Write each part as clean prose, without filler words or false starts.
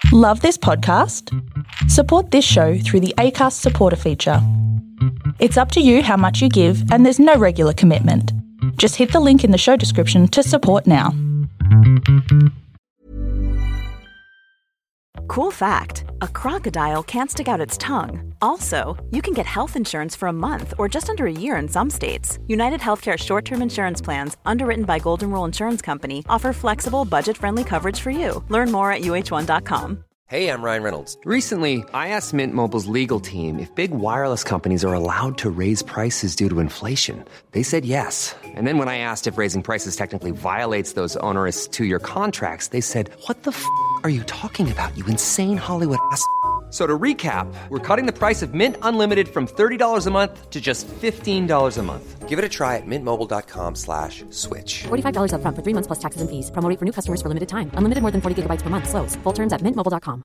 Love this podcast? Support this show through the Acast supporter feature. It's up to you how much you give, and there's no regular commitment. Just hit the link in the show description to support now. Cool fact, a crocodile can't stick out its tongue. Also, you can get health insurance for a month or just under a year in some states. United Healthcare short-term insurance plans, underwritten by Golden Rule Insurance Company, offer flexible, budget-friendly coverage for you. Learn more at uh1.com. Hey, I'm Ryan Reynolds. Recently, I asked Mint Mobile's legal team if big wireless companies are allowed to raise prices due to inflation. They said yes. And then when I asked if raising prices technically violates those onerous two-year contracts, they said, "What the f*** are you talking about, you insane Hollywood ass?" So to recap, we're cutting the price of Mint Unlimited from $30 a month to just $15 a month. Give it a try at mintmobile.com/switch. $45 up front for 3 months plus taxes and fees. Promo rate for new customers for limited time. Unlimited more than 40 gigabytes per month. Slows full terms at mintmobile.com.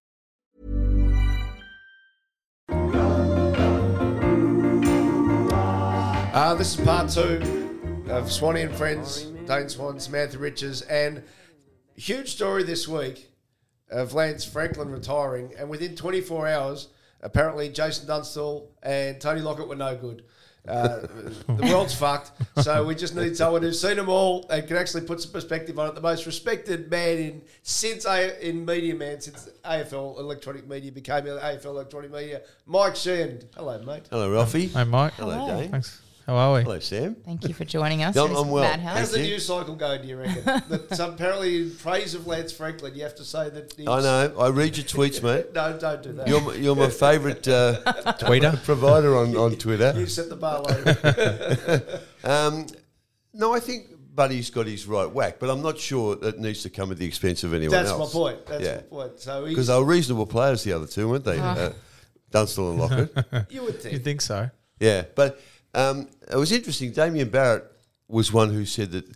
This is part 2 of Swanee and Friends, Dane Swan, Samantha Riches, and huge story this week of Lance Franklin retiring, and within 24 hours, apparently Jason Dunstall and Tony Lockett were no good. The world's fucked, so we just need someone who's seen them all and can actually put some perspective on it. The most respected man since AFL Electronic Media became AFL Electronic Media, Mike Sheehan. Hello, mate. Hello, Ralphie. Hey, Mike. Hello, Dane. Thanks. How are we? Hello, Sam. Thank you for joining us. I'm well. Madhouse. How's the news cycle going, do you reckon? So apparently, in praise of Lance Franklin, you have to say that... I know. I read your tweets, mate. No, don't do that. You're my favourite Tweeter provider on Twitter. You set the bar low. No, I think Buddy's got his right whack, but I'm not sure that needs to come at the expense of anyone else. That's my point. That's my point. So because they were reasonable players, the other two, weren't they? Dunstall and Lockett. You would think. You think so? Yeah, but it was interesting. Damien Barrett was one who said that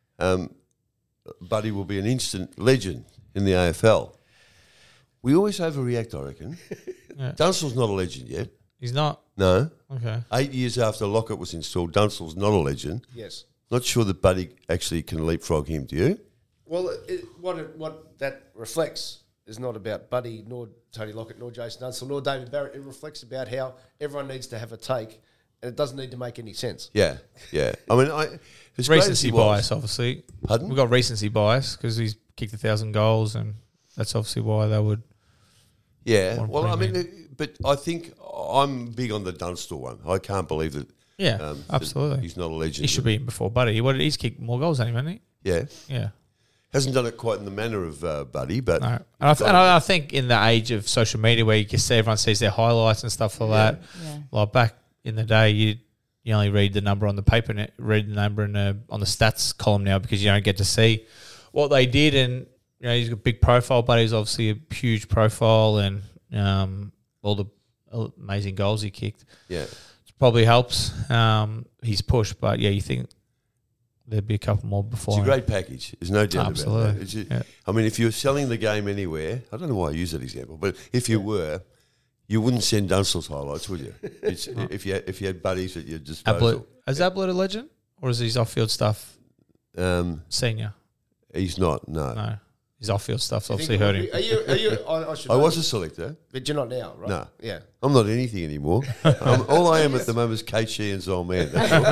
Buddy will be an instant legend in the AFL. We always overreact, I reckon. Yeah. Dunstall's not a legend yet. He's not? No. Okay. 8 years after Lockett was installed, Dunstall's not a legend. Yes. Not sure that Buddy actually can leapfrog him, do you? Well, what that reflects is not about Buddy, nor Tony Lockett, nor Jason Dunstall, nor David Barrett. It reflects about how everyone needs to have a take, and it doesn't need to make any sense. Yeah, yeah. I mean, as great as Recency he was- bias, obviously. Pardon? We've got recency bias because he's kicked 1,000 goals, and that's obviously why they would. Yeah. want to Well, I bring him mean, but I think I'm big on the Dunstall one. I can't believe that. Yeah, that absolutely. he's not a legend. He should be in before Buddy. He's kicked more goals than him, hasn't Yeah. he? Yeah. Hasn't done it quite in the manner of Buddy, but No. And I think in the age of social media where you can see everyone sees their highlights and stuff like that, like back in the day, you only read the number on the paper, read the number on the stats column now because you don't get to see what they did. And he's got a big profile, but he's obviously a huge profile, and all the amazing goals he kicked. Yeah. It probably helps his push, but you think there'd be a couple more before. It's a great package. There's no doubt Absolutely. about that. I mean, if you're selling the game anywhere, I don't know why I use that example, but if you were, you wouldn't send Dunstall's highlights, would you? It's, if you had buddies at your disposal. Is Ablett a legend, or is his off-field stuff senior? He's not. No. His off-field stuff's obviously hurt him. Are you? I was a selector, but you're not now, right? No. Yeah. I'm not anything anymore. All I am at the moment is Kate Sheehan's old man. That's all.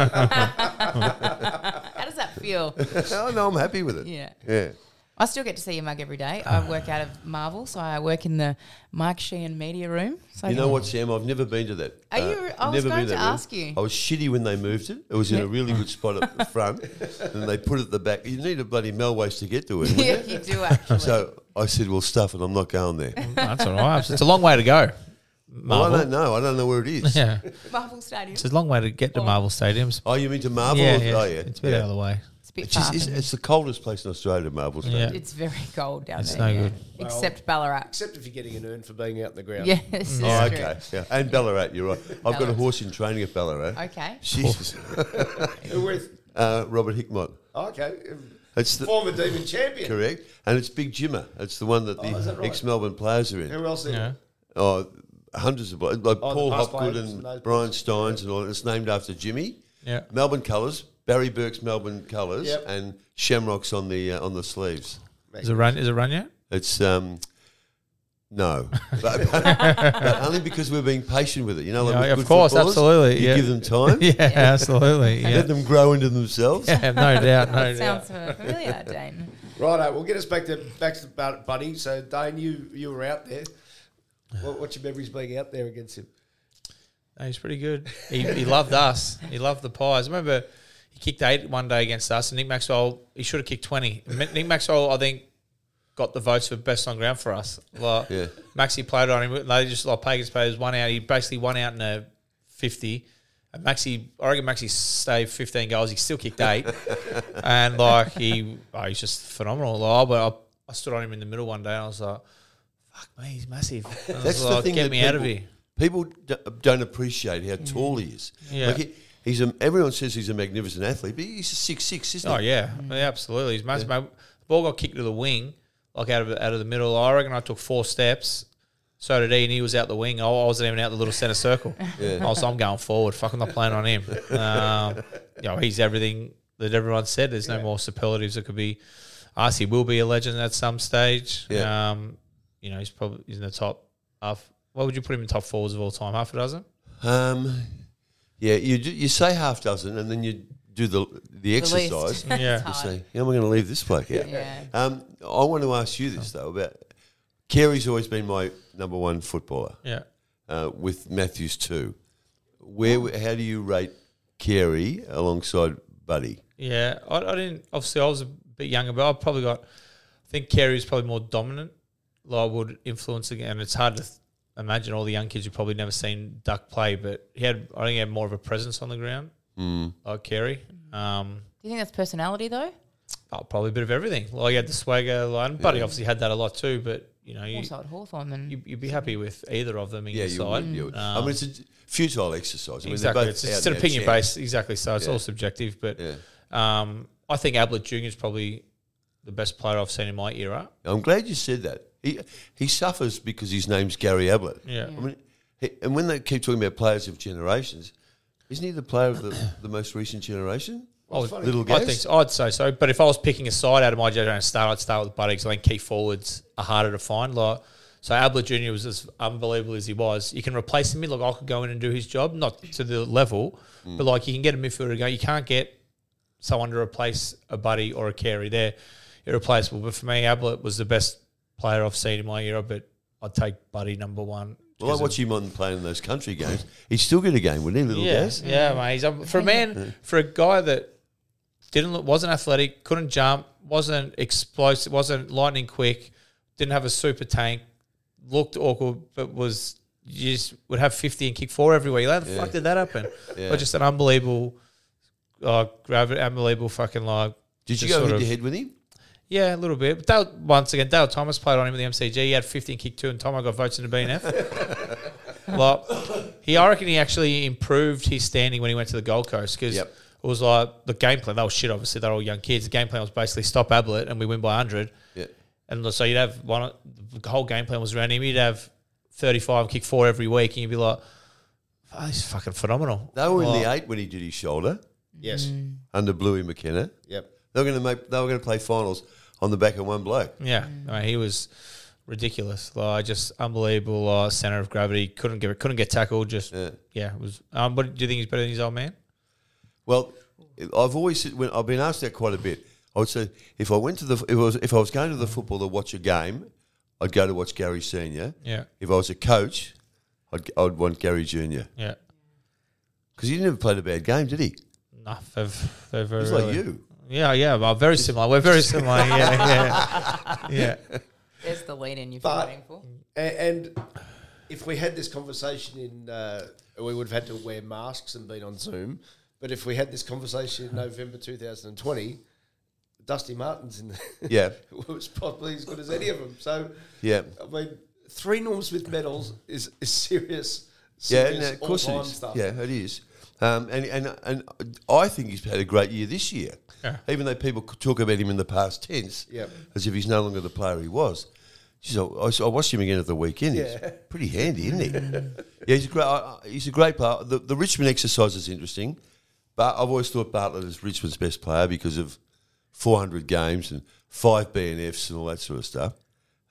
How does that feel? Oh, no, I'm happy with it. Yeah. I still get to see your mug every day. I work out of Marvel, so I work in the Mike Sheehan media room. So You know what, Sam? I've never been to that. Are you? I was never going been to that room. ask you. I was shitty when they moved it. It was in a really good spot at the front, and they put it at the back. You need a bloody Melways to get to it. wouldn't Yeah, you? you do actually. So I said, well, stuff it. I'm not going there. That's all right. It's a long way to go. Well, Marvel. I don't know. I don't know where it is. Yeah. Marvel Stadium. It's a long way to get to Marvel Stadiums. Oh, you mean to Marvel? Yeah, Oh, yeah. It's a bit out of the way. It's a bit It's, far. it's the coldest place in Australia, Marvel Stadium. It's very cold down It's there. no good. Except Ballarat. Except if you're getting an urn for being out in the ground. Yes, this is Oh, true. okay. Yeah. And Ballarat, you're right. I've got a horse in training at Ballarat. Okay. Jesus. Who with? Robert Hickmott. Okay. It's the Former Demon champion. correct, and it's Big Jimmer. It's the one that is that the right? ex-Melbourne players are in. Who else? Yeah. Oh, hundreds of like Paul past Hopgood players and and those Brian blokes. Steins and all that. It's named after Jimmy. Yeah. Melbourne colours, Barry Burke's Melbourne colours, Yep. and Shamrocks on the sleeves. Is it run yet? It's No, but only because we're being patient with it. You know, like Yeah, with of good course, footballers, absolutely, You yeah. give them time, Yeah, absolutely. Yeah. let them grow into themselves. Yeah, no doubt, no That doubt. sounds familiar, Dane. Righto, we'll get us back to Buddy. So, Dane, you were out there. What's your memories being out there against him? No, he's pretty good. He loved us. He loved the Pies. I remember he kicked 8 one day against us, and Nick Maxwell, he should have kicked 20. Nick Maxwell, I think, got the votes for best on ground for us. Like, Yeah. Maxie played on him. They just like Pagans players one out. He basically won out in a 50. And I reckon Maxie saved 15 goals. He still kicked 8, and like he's just phenomenal. Like, but I stood on him in the middle one day, and I was like, "Fuck me, he's massive." And I That's was the like, thing. Get that me out of here. People don't appreciate how tall he is. Yeah. Like everyone says he's a magnificent athlete, but he's a 6'6", isn't Oh he? yeah, yeah, absolutely. He's massive. The ball got kicked to the wing, like out of the middle. I reckon I took 4 steps. So did he, and he was out the wing. I wasn't even out the little centre circle. I'm going forward. Fuck, I'm not playing on him. He's everything that everyone said. There's no more superlatives that could be asked. He will be a legend at some stage. Yeah. He's in the top half. What would you put him in top 4s of all time? Half a dozen? Yeah, you say half dozen, and then you do the exercise. Yeah. You say, "How am I going to leave this bloke out?" Yeah. I want to ask you this though about Carey's always been my number one footballer. Yeah. With Matthews too. How do you rate Carey alongside Buddy? Yeah, I didn't. Obviously, I was a bit younger, but I think Carey's probably more dominant. Like, would influence again, and it's hard to imagine all the young kids who've probably never seen Duck play, but I think he had more of a presence on the ground, like Carey. Do you think that's personality though? Probably a bit of everything. Like, he had the swagger line. Buddy obviously had that a lot too, but Also at Hawthorn, then you'd be happy with either of them in your You side. would. I mean, it's a futile exercise. I mean, Exactly, they're both it's out an there opinion champs. based. Exactly, so it's all subjective. But Yeah. I think Ablett Jr. is probably the best player I've seen in my era. I'm glad you said that. He suffers because his name's Gary Ablett. Yeah. I mean, and when they keep talking about players of generations, isn't he the player of the most recent generation? Little I guys? think so. I'd say so. But if I was picking a side out of my generation to start, I'd start with Buddy because I think key forwards are harder to find. So Ablett Jr. was as unbelievable as he was. You can replace him. I could go in and do his job, not to the level, but you can get a midfielder to go. You can't get someone to replace a Buddy or a Carey. They're irreplaceable. But for me, Ablett was the best player I've seen in my era, but I'd take Buddy number one. Well, I watch him on playing in those country games. He'd still get a game, wouldn't he, little guys? Yeah, mate. For a guy that wasn't athletic, couldn't jump, wasn't explosive, wasn't lightning quick, didn't have a super tank, looked awkward, but you just would have 50 and kick 4 everywhere. How the fuck did that happen? Yeah. But just an unbelievable gravity, unbelievable fucking Did you just go sort head of- to head with him? Yeah, a little bit. But Dale Thomas played on him at the MCG. He had 50 and kick 2, and Tomo got votes in the BNF. I reckon he actually improved his standing when he went to the Gold Coast because it was like the game plan. They were shit, obviously. They're all young kids. The game plan was basically stop Ablett and we win by 100. Yeah. And so you'd have the whole game plan was around him. You'd have 35 and kick 4 every week, and you'd be like, oh, he's fucking phenomenal. They were in the 8 when he did his shoulder Yes. under Bluey McKenna. Yep. They were going to play finals on the back of one bloke. Yeah, I mean, he was ridiculous. Just unbelievable centre of gravity. Couldn't get tackled. Just it was. But do you think he's better than his old man? Well, I've always said, when I've been asked that quite a bit. I would say if I went to if I was going to the football to watch a game, I'd go to watch Gary Senior. Yeah. If I was a coach, I'd want Gary Junior. Yeah. Because he never played a bad game, did he? No, they're very. He's like you. Yeah. Well, very similar. We're very similar. Yeah. There's the lead in you've been waiting for. And if we had this conversation we would have had to wear masks and been on Zoom. But if we had this conversation in November 2020, Dusty Martin's in Yeah. was probably as good as any of them. So, Yeah. I mean, 3 Norm Smith medals is serious. Yeah, serious no, of course it all-time is. stuff. Yeah, it is. And I think he's had a great year this year. Yeah. Even though people could talk about him in the past tense, Yep. as if he's no longer the player he was. Jeez, I watched him again at the weekend. Yeah. He's pretty handy, isn't he? Yeah, he's a great player. The Richmond exercise is interesting, but I've always thought Bartlett is Richmond's best player because of 400 games and 5 BNFs and all that sort of stuff.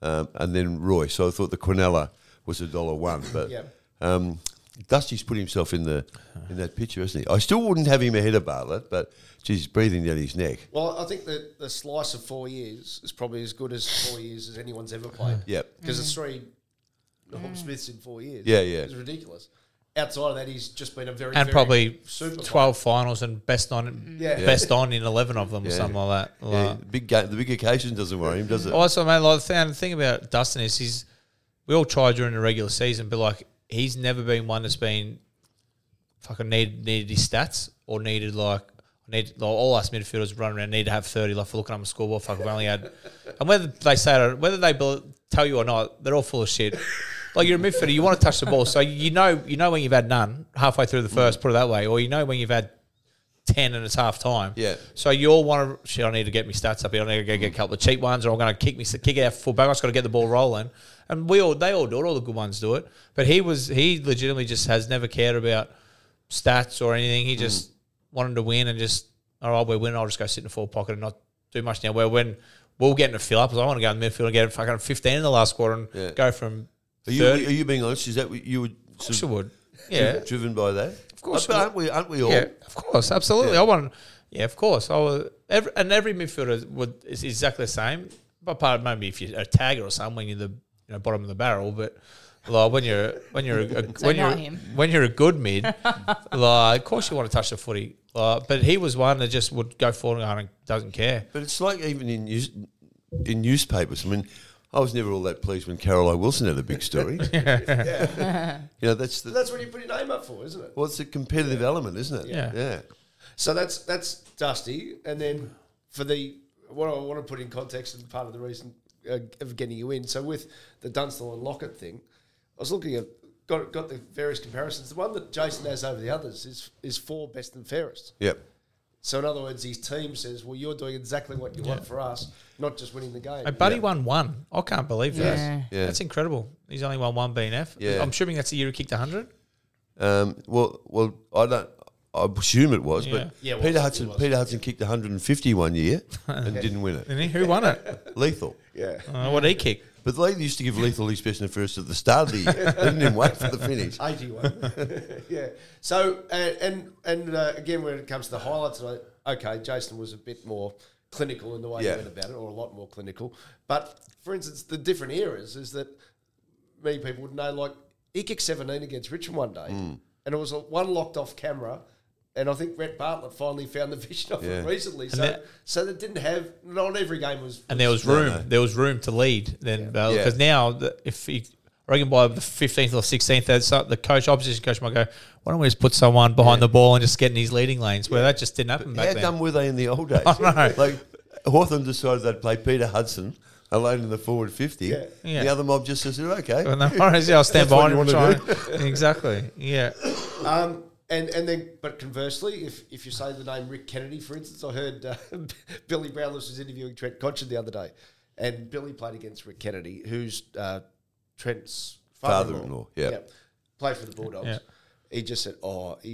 and then Roy. So I thought the Quinella was $1.01, but Yeah. Dusty's put himself in that picture, hasn't he? I still wouldn't have him ahead of Bartlett, but geez, he's breathing down his neck. Well, I think that the slice of 4 years is probably as good as 4 years as anyone's ever played. Yep. Because it's 3 Norm Smiths in 4 years. Yeah, yeah. It's ridiculous. Outside of that, he's just been a very, And very probably super 12 finals and best on in 11 of them or something like that. Yeah, the big occasion doesn't worry him, does it? Also, mate, like, the thing about Dustin is we all try during the regular season, but like he's never been one that's been fucking needed his stats or needed like all us midfielders run around need to have 30. Like for looking up a scoreboard, fuck, I've only had, and whether they say it, whether they tell you or not, they're all full of shit. Like you're a midfielder, you want to touch the ball, so you know when you've had none halfway through the first, put it that way, or you know when you've had 10 and it's half time. Yeah. So you all want to, shit, I need to get my stats up here. I need to get a couple of cheap ones, or I'm going to kick it out full back. I just got to get the ball rolling. And they all do it. All the good ones do it. But he legitimately just has never cared about stats or anything. He just wanted to win and just, all right, we're winning. I'll just go sit in the forward pocket and not do much now. Where when we'll get in a fill up, I want to go in the midfield and get fucking 15 in the last quarter and go from. Are you being honest? Is that what you would? Of course I would. Yeah. Driven by that? Of course. Aren't we all? Yeah, of course. Absolutely. Yeah. Of course. Every midfielder is exactly the same. But part of maybe if you're a tagger or something, when you're the bottom of the barrel, but like when you're a good mid, like of course you want to touch the footy. But he was one that just would go forward and doesn't care. But it's like even in newspapers. I mean, I was never all that pleased when Caroline Wilson had a big story. You know, that's what you put your name up for, isn't it? Well, it's a competitive element, isn't it? Yeah. So that's Dusty, and then for what I want to put in context and part of the reason of getting you in. So with the Dunstall and Lockett thing, I was looking at got the various comparisons. The one that Jason has over the others is for best and fairest. Yep. So in other words, his team says, "Well, you're doing exactly what you want for us, not just winning the game." Hey, Buddy won one. I can't believe that. Yeah. That's incredible. He's only won one BNF. Yeah. I'm assuming that's the year he kicked 100. Well, I don't. I assume it was, Yeah. but Yeah, it Peter was. Hudson kicked 150 one year and didn't win it. And who won it? Lethal. Yeah. What did he kick? But they used to give Lethal his best and first at the start of the year. They didn't even wait for the finish. 81. Yeah. So, and again, when it comes to the highlights, okay, Jason was a bit more clinical in the way he went about it, or a lot more clinical. But, for instance, the different eras is that many people would know, like, he kicked 17 against Richmond one day, and it was one locked off camera, and I think Rhett Bartlett finally found the vision of it recently. So that didn't have, not every game was... And there was room. No. There was room to lead then, because now if he, I reckon by the 15th or 16th, the opposition coach might go, why don't we just put someone behind the ball and just get in these leading lanes? Where that just didn't happen back How then. dumb were they in the old days? I know. Like Hawthorn decided they'd play Peter Hudson alone in the forward 50. Yeah. Yeah. The other mob just said, okay. Well, no worries, I'll stand That's what behind you him and wanna try. Exactly. Yeah. And then, but conversely, if you say the name Rick Kennedy, for instance, I heard Billy Brownless was interviewing Trent Cotchin the other day, and Billy played against Rick Kennedy, who's Trent's father-in-law. Yeah. Played for the Bulldogs. Yeah. He just said,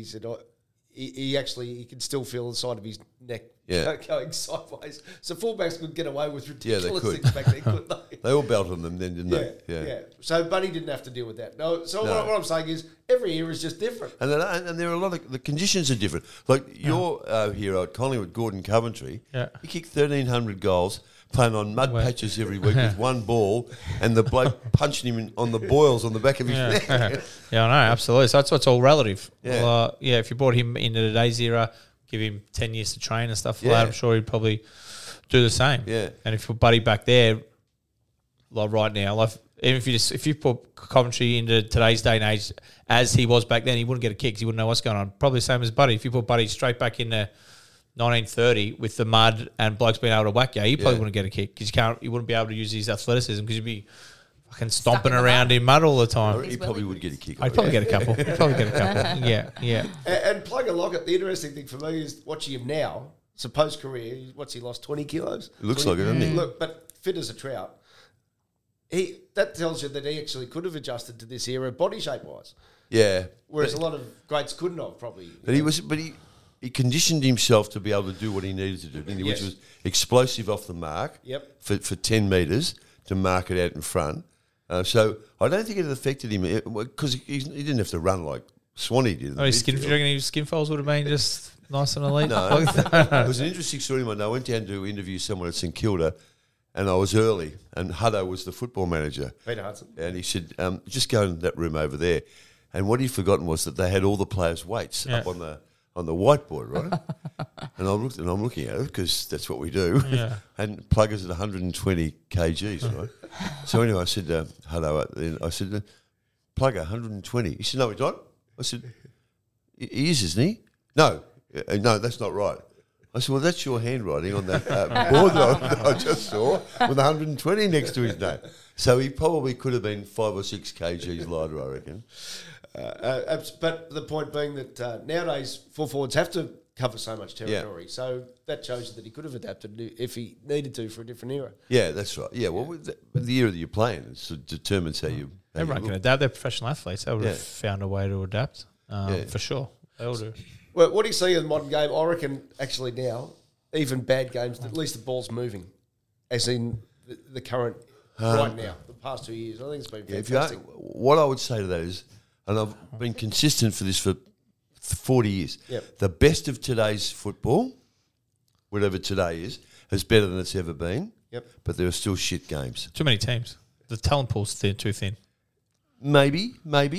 he can still feel the side of his neck going sideways. So fullbacks could get away with ridiculous could. things back then, couldn't they? They all belted them then, didn't they? Yeah. So Buddy didn't have to deal with that. No. So what I'm saying is every year is just different. And there are a lot of the conditions are different. Like your hero at Collingwood, Gordon Coventry, he kicked 1,300 goals, playing on mud patches every week with one ball, and the bloke punching him on the boils on the back of his neck. Yeah, I know, absolutely. So that's what's all relative. Yeah. Well, if you brought him into today's era, give him 10 years to train and stuff like that, I'm sure he'd probably do the same. Yeah. And if you put Buddy back there, like right now, like even if you put Coventry into today's day and age as he was back then, he wouldn't get a kick 'cause he wouldn't know what's going on. Probably the same as Buddy. If you put Buddy straight back into 1930 with the mud and blokes being able to whack you, he probably wouldn't get a kick because you wouldn't be able to use his athleticism because you'd be fucking stomping around in mud all the time. He probably would get a kick. I'd probably get a couple. Yeah. And Plugger Lockett, the interesting thing for me is watching him now. So post career, what's he lost 20 kilos? It looks like it, doesn't he? Look, but fit as a trout. That tells you that he actually could have adjusted to this era body shape wise. Yeah. Whereas a lot of greats couldn't have probably. But he conditioned himself to be able to do what he needed to do, didn't he? Yes. Which was explosive off the mark Yep. for 10 metres, to mark it out in front. So I don't think it affected him because he didn't have to run like Swanee did. Oh, do you reckon his skin folds would have been just nice and elite? No, it was an interesting story. I went down to interview someone at St Kilda, and I was early, and Hutto was the football manager. Peter Hudson. And he said, just go in that room over there. And what he'd forgotten was that they had all the players' weights up on the whiteboard, right? And I'm looking at it because that's what we do. Yeah. And Plugger's at 120 kgs, right? So anyway, I said, Hutto, I said, Plugger, 120. He said, no, he's not. I said, he is, isn't he? No, that's not right. I said, well, that's your handwriting on that board that I just saw with 120 next to his name. So he probably could have been 5 or 6 kgs lighter, I reckon. But the point being that nowadays full forwards have to cover so much territory. Yeah. So that shows that he could have adapted if he needed to for a different era. Yeah, that's right. Yeah, well, with the era that you're playing, it determines how you... Everyone can adapt. They're professional athletes. They would have found a way to adapt, for sure. They all do. Well, what do you see in the modern game? I reckon actually now, even bad games, at least the ball's moving, as in the current right now, the past 2 years. I think it's been fantastic. What I would say to that is, and I've been consistent for this for 40 years, the best of today's football, whatever today is better than it's ever been, but there are still shit games. Too many teams. The talent pool's too thin. Maybe.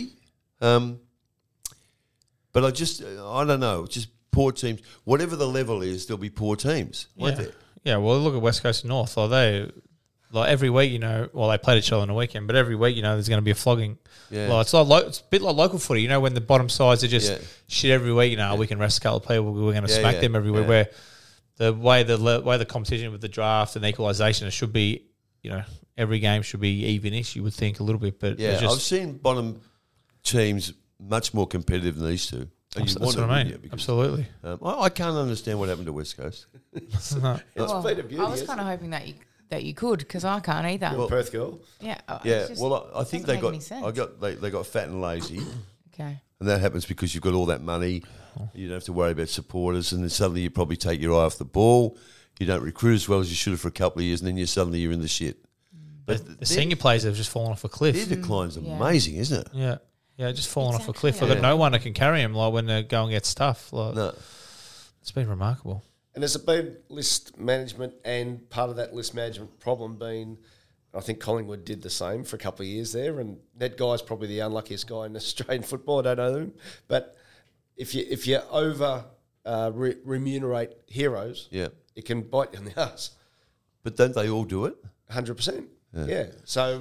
But I don't know, just poor teams. Whatever the level is, there'll be poor teams, won't there? Yeah, well, look at West Coast and North. Like every week, they played each other on the weekend, but every week, there's going to be a flogging. Yeah. Like, it's a bit like local footy, when the bottom sides are just shit every week, we can rest a couple of people, we're going to smack them every week. Where the way the competition with the draft and equalisation, it should be, every game should be even-ish, you would think, a little bit. But I've seen bottom teams much more competitive than these two. That's what I mean. Absolutely. I can't understand what happened to West Coast. It's been a beauty. I was kind of hoping that you could, because I can't either. Well, Perth girl. Yeah. Well, I think they got fat and lazy. Okay. And that happens because you've got all that money. You don't have to worry about supporters, and then suddenly you probably take your eye off the ball. You don't recruit as well as you should have for a couple of years, and then you're in the shit. But the senior players have just fallen off a cliff. Their decline's amazing, isn't it? Yeah. Yeah, just falling off a cliff. I've got no one that can carry him when they're going gets tough. No. It's been remarkable. And there's been list management, and part of that list management problem being, I think Collingwood did the same for a couple of years there, and Ned Guy's probably the unluckiest guy in Australian football. I don't know him. But if you over remunerate heroes, it can bite you in the ass. But don't they all do it? 100%. Yeah. So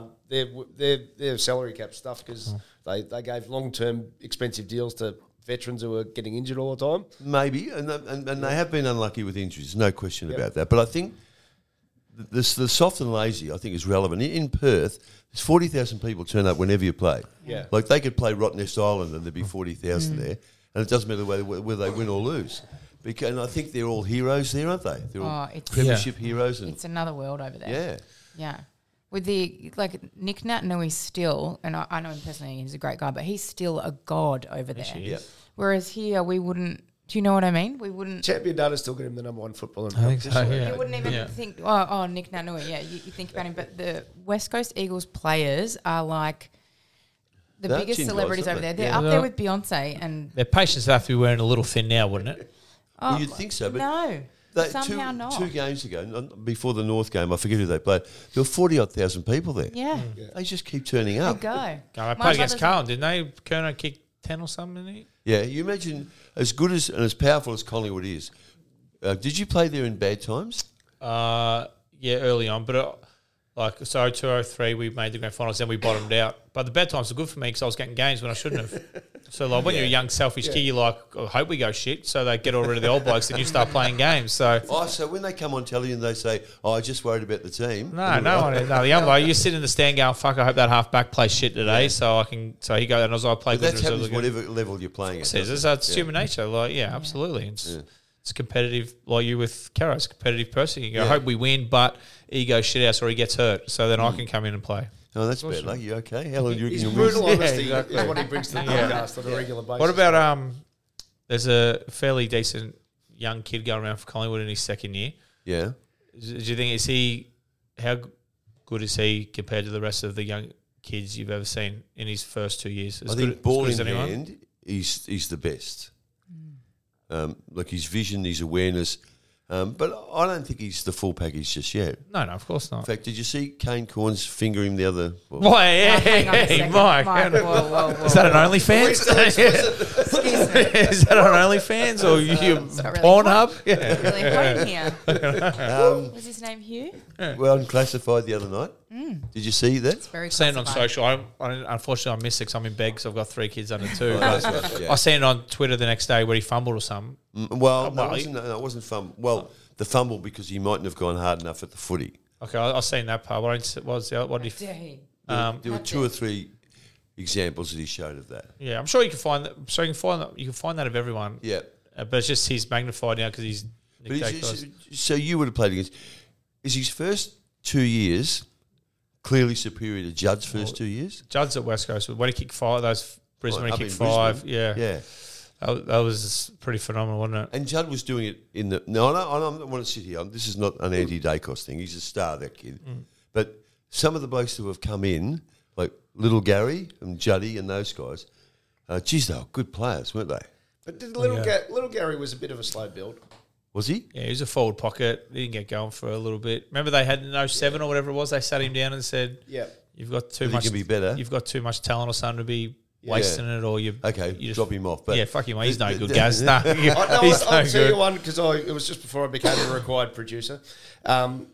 their salary cap stuff because they gave long-term expensive deals to veterans who were getting injured all the time. Maybe, and they have been unlucky with injuries, no question about that. But I think the soft and lazy, I think, is relevant. In Perth, there's 40,000 people turn up whenever you play. Yeah. Like they could play Rottnest Island and there'd be 40,000 there, and it doesn't matter whether they win or lose. And I think they're all heroes there, aren't they? They're all premiership heroes. And it's another world over there. Yeah. Yeah. With Nick Naitanui still, and I know him personally, he's a great guy, but he's still a god over there. Yeah. Whereas here, we wouldn't. Do you know what I mean? We wouldn't. Champion data still get him the number one footballer. I think so, yeah. You wouldn't even think, Nick Naitanui. Yeah, you think about him, but the West Coast Eagles players are like the biggest celebrities over there. They're up there with Beyonce, and their patients have to be wearing a little thin now, wouldn't it? Well, you'd think so, but no. Somehow not. 2 games ago, before the North game, I forget who they played, there were 40,000 people there. Yeah. They just keep turning up. They go. They played against Carlton, didn't they? Kerno kicked 10 or something, didn't he? Yeah, you imagine as good as and as powerful as Collingwood is. Did you play there in bad times? Yeah, early on, but 2003 we made the grand finals, then we bottomed out. But the bad times were good for me because I was getting games when I shouldn't have. So when you're a young selfish kid, you're like, I hope we go shit. So they get all rid of the old blokes, and you start playing games. So when they come on telly and they say, I just worried about the team. No, the young bloke, you sit in the stand going, fuck, I hope that half-back plays shit today. So he goes, and as I play good. That happens whatever level you're playing at. It's human nature. Absolutely. It's competitive, like you with Caro. It's a competitive person. You go, I hope we win, but he goes shit house or he gets hurt. So then I can come in and play. Oh, that's bad luck. You okay? How long do you reckon His brutal honesty is what he brings to the podcast on a regular basis. What about there's a fairly decent young kid going around for Collingwood in his second year. Yeah. Do you think good is he compared to the rest of the young kids you've ever seen in his first 2 years? I think ball in hand, he's the best. Like his vision, his awareness. But I don't think he's the full package just yet. No, of course not. In fact, did you see Kane Corns finger him the other? Hey, Mike. Whoa. Is that an OnlyFans? Excuse me. Is that on OnlyFans or you Pornhub? Yeah. Really hot here. Was his name Hugh? Well, unclassified the other night. Did you see that? It's very Seen it on classified. social. Unfortunately, I missed it because I'm in bed because I've got 3 kids under 2. Yeah. I seen it on Twitter the next day where he fumbled or something. Well, no, it wasn't fumble. Well, the fumble because he mightn't have gone hard enough at the footy. Okay, I've seen that part. What did he? Dare he? There were 2 or 3 examples that he showed of that. Yeah, I'm sure you can find that. So you can find that of everyone. Yeah. But it's just he's magnified now because he's. So you would have played against. Is his first 2 years clearly superior to Judd's first 2 years? Judd's at West Coast. When he kicked 5, those Brisbane, he kicked 5. Brisbane. Yeah. That was pretty phenomenal, wasn't it? And Judd was doing it in the... No, I don't want to sit here. This is not an Andy-Dacos thing. He's a star, that kid. But some of the blokes who have come in, like Little Gary and Juddy and those guys, geez, they were good players, weren't they? But Little Gary was a bit of a slow build. Was he? Yeah, he was a forward pocket. He didn't get going for a little bit. Remember they had in 07 or whatever it was, they sat him down and said, you've got too much... He can be better. You've got too much talent or something to be... wasting it, or you just drop him off. But fuck him. He's no good, Gaz. He's I'll no tell you good. one because it was just before I became a required producer. Tom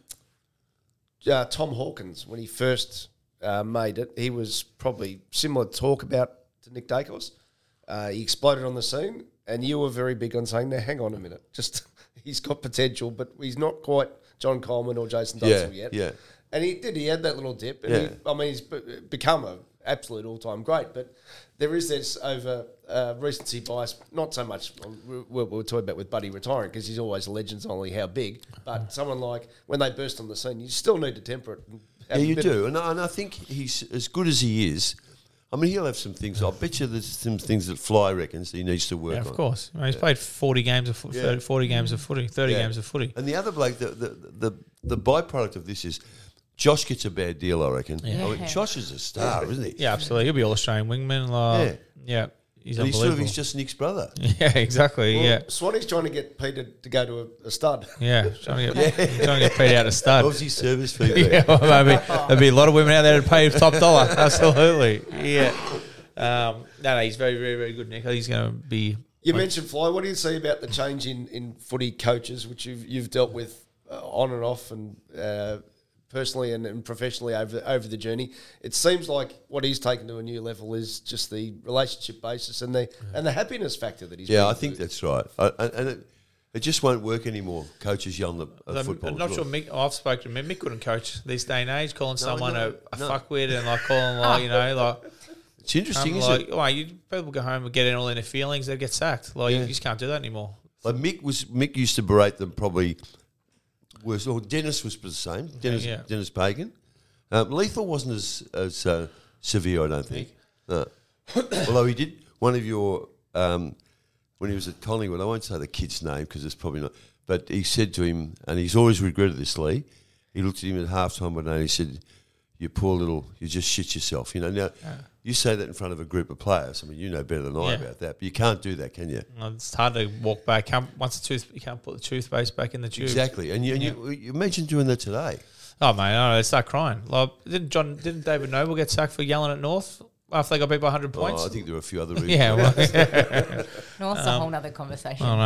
Hawkins, when he first made it, he was probably similar talk about to Nick Dacos. He exploded on the scene, and you were very big on saying, "Now, hang on a minute, just he's got potential, but he's not quite John Coleman or Jason Dunstall yet." Yeah. And he did. He had that little dip. And he's become an absolute all-time great. But there is this over recency bias, not so much we're talking about with Buddy retiring because he's always a legend's only how big. But someone like, when they burst on the scene, you still need to temper it. Yeah, you do. And I think he's as good as he is. I mean, he'll have some things. I'll bet you there's some things that Fly reckons he needs to work on. Yeah, of course. I mean, he's played 40 games of 40 games of footy, 30 games of footy. And the other bloke, the byproduct of this is Josh gets a bad deal, I reckon. Yeah. I mean, Josh is a star, isn't he? Yeah, absolutely. He'll be all-Australian wingman. He's and unbelievable. he's just Nick's brother. Yeah, exactly. Well, Swanee's trying to get Peter to go to a stud. Yeah, trying to get Peter out of stud. What was his service fee? Yeah, well, maybe there'd be a lot of women out there to pay top dollar. Absolutely. Yeah. No, he's very, very, very good, Nick. He's going to be... You mentioned Fly. What do you see about the change in footy coaches, which you've dealt with on and off and personally and professionally over the journey? It seems like what he's taken to a new level is just the relationship basis and the happiness factor that he's. Yeah, I think that's right. And it just won't work anymore. Coaches yelling at football. I'm not sure Mick. I've spoken to Mick. Mick couldn't coach this day and age. Calling someone a fuckwit and calling It's interesting, isn't it? Well, people go home and get in all in their feelings. They get sacked. You just can't do that anymore. Like Mick used to berate them probably. Dennis was the same. Dennis Pagan. Lethal wasn't as severe, I don't think. No. Although he did one of your when he was at Collingwood. I won't say the kid's name because it's probably not. But he said to him, and he's always regretted this, Lee. He looked at him at halftime one day and he said, "You poor little, you just shit yourself." Now, you say that in front of a group of players. I mean, you know better than I about that, but you can't do that, can you? Well, it's hard to walk back. You can't put the toothpaste back in the tube. Exactly, and you imagine doing that today. Oh mate, they start crying. Didn't David Noble get sacked for yelling at North after they got beat by 100 points? I think there were a few other reasons. Yeah, well, North's a whole other conversation.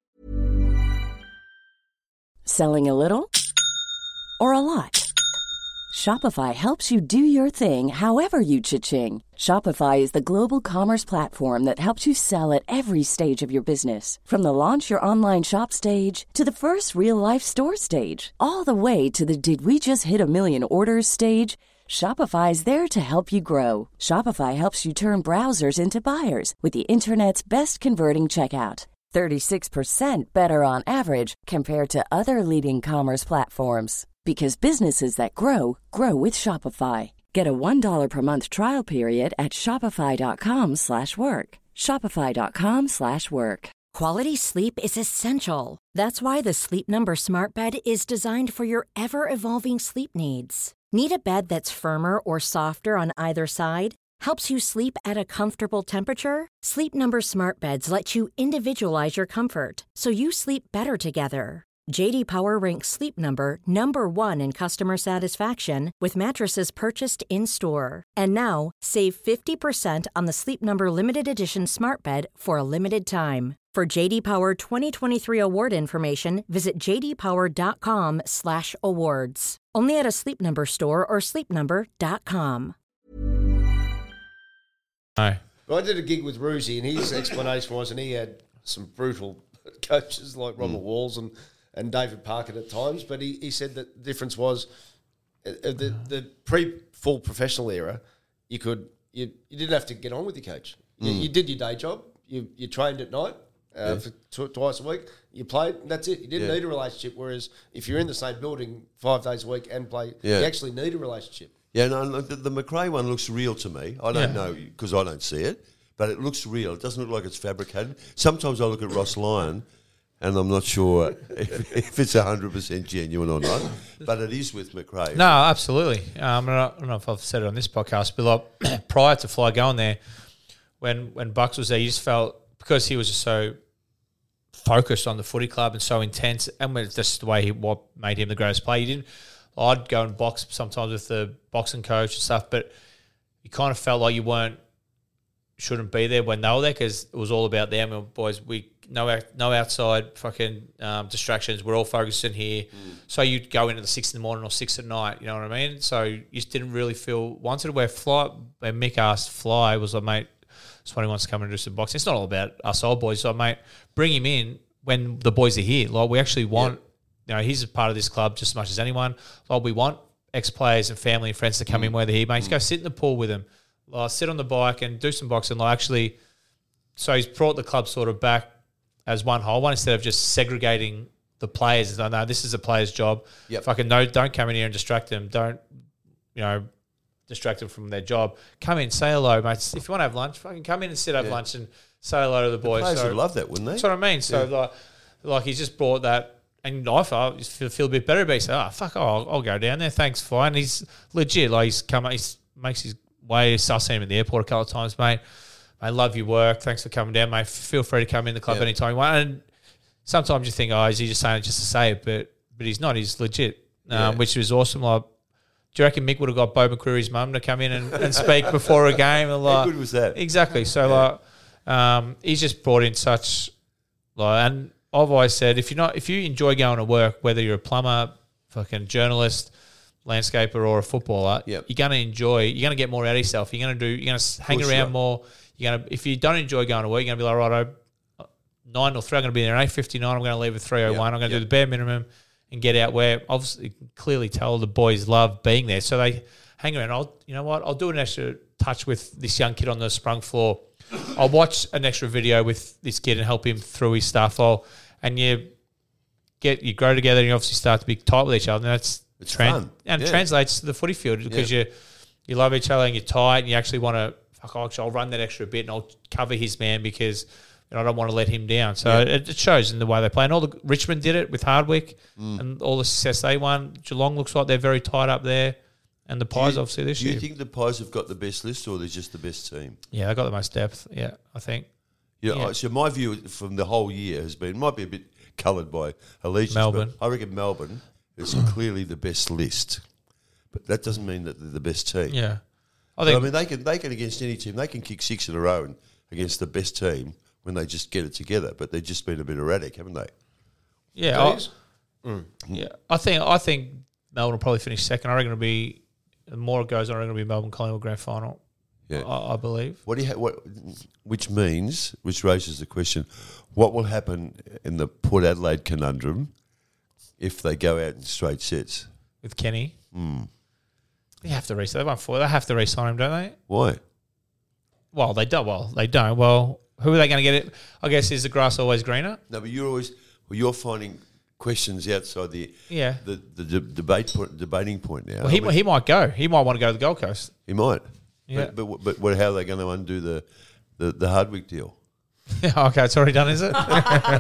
Selling a little or a lot? Shopify helps you do your thing however you cha-ching. Shopify is the global commerce platform that helps you sell at every stage of your business. From the launch your online shop stage to the first real-life store stage, all the way to the did we just hit a million orders stage. Shopify is there to help you grow. Shopify helps you turn browsers into buyers with the internet's best converting checkout. 36% better on average compared to other leading commerce platforms. Because businesses that grow, grow with Shopify. Get a $1 per month trial period at shopify.com/work. Shopify.com/work. Quality sleep is essential. That's why the Sleep Number Smart Bed is designed for your ever-evolving sleep needs. Need a bed that's firmer or softer on either side? Helps you sleep at a comfortable temperature? Sleep Number Smart Beds let you individualize your comfort, so you sleep better together. J.D. Power ranks Sleep Number number 1 in customer satisfaction with mattresses purchased in-store. And now, save 50% on the Sleep Number Limited Edition Smart Bed for a limited time. For J.D. Power 2023 award information, visit jdpower.com/awards. Only at a Sleep Number store or sleepnumber.com. No. Well, I did a gig with Roosie, and his explanation was, and he had some brutal coaches like Robert Walls and David Parker at times, but he said that the difference was the pre-full professional era, you didn't have to get on with your coach. You did your day job. You trained at night for twice a week. You played. That's it. You didn't need a relationship. Whereas if you're in the same building 5 days a week and play, you actually need a relationship. Yeah, no, the McRae one looks real to me. I don't know because I don't see it, but it looks real. It doesn't look like it's fabricated. Sometimes I look at Ross Lyon, and I'm not sure if it's 100% genuine or not, but it is with McRae. No, absolutely. I don't know if I've said it on this podcast, but like prior to Fly going there, when Bucks was there, you just felt, because he was just so focused on the footy club and so intense, and it's just the way what made him the greatest player. I'd go and box sometimes with the boxing coach and stuff, but you kind of felt like you shouldn't be there when they were there because it was all about them. And boys, no outside fucking distractions. We're all focused in here. So you'd go into the 6 in the morning or 6 at night. You know what I mean? So you just didn't really feel wanted. Where Mick asked Fly was like, mate, Swanee wants to come and do some boxing. It's not all about us old boys. So mate, bring him in when the boys are here. Like we actually want. You know, he's a part of this club just as much as anyone. Like we want ex-players and family and friends to come in whether he makes. Go sit in the pool with him. Like, sit on the bike and do some boxing. Like actually, so he's brought the club sort of back as one whole one instead of just segregating the players. No, this is a player's job. Fucking no, don't come in here and distract them. Don't, distract them from their job. Come in, say hello, mate. If you want to have lunch, fucking come in and sit, have lunch and say hello to the boys. The players would love that, wouldn't they? That's what I mean. So like he's just brought that. And I feel a bit better about it. He said, I'll go down there. Thanks, fine. He's legit. Like he makes his way. I've seen him in the airport a couple of times, mate. I love your work. Thanks for coming down, mate. Feel free to come in the club anytime you want. And sometimes you think, is he just saying it just to say it? But he's not. He's legit, which was awesome. Like, do you reckon Mick would have got Bo McCreary's mum to come in and speak before a game? And how good was that? Exactly. So he's just brought in such and I've always said if you enjoy going to work, whether you're a plumber, fucking journalist, landscaper, or a footballer, you're gonna enjoy. You're gonna get more out of yourself. You're gonna hang around more. If you don't enjoy going to work, you're gonna be like, right, 9 or 3, I'm gonna be there at 8:59. I'm gonna leave at 3:01. I'm gonna do the bare minimum and get out. Where obviously clearly tell the boys love being there, so they hang around. I'll do an extra touch with this young kid on the sprung floor. I'll watch an extra video with this kid and help him through his stuff. And you grow together and you obviously start to be tight with each other. And it's fun. And it translates to the footy field because you love each other and you're tight and you actually want to, I'll run that extra bit and I'll cover his man because I don't want to let him down. So it shows in the way they play. And Richmond did it with Hardwick and all the success they won. Geelong looks like they're very tight up there. And the Pies obviously this year. Do you think the Pies have got the best list or they're just the best team? Yeah, they've got the most depth, I think. So my view from the whole year might be a bit coloured by allegiance. Melbourne. But I reckon Melbourne is clearly the best list. But that doesn't mean that they're the best team. Yeah. I mean, they can against any team, they can kick 6 in a row against the best team when they just get it together. But they've just been a bit erratic, haven't they? Yeah. I think Melbourne will probably finish second. I reckon it'll be, the more it goes on, I reckon it'll be Melbourne Collingwood grand final. Yeah, I believe. Which raises the question: what will happen in the Port Adelaide conundrum if they go out in straight sets with Kenny? They have to resign. They won 4. They have to resign him, don't they? Why? Well, they don't. Well, who are they going to get it? I guess is the grass always greener? No, but you're finding questions outside the debating point now. Well, he might go. He might want to go to the Gold Coast. He might. Yeah. But how are they going to undo the Hardwick deal? Okay, it's already done, is it? On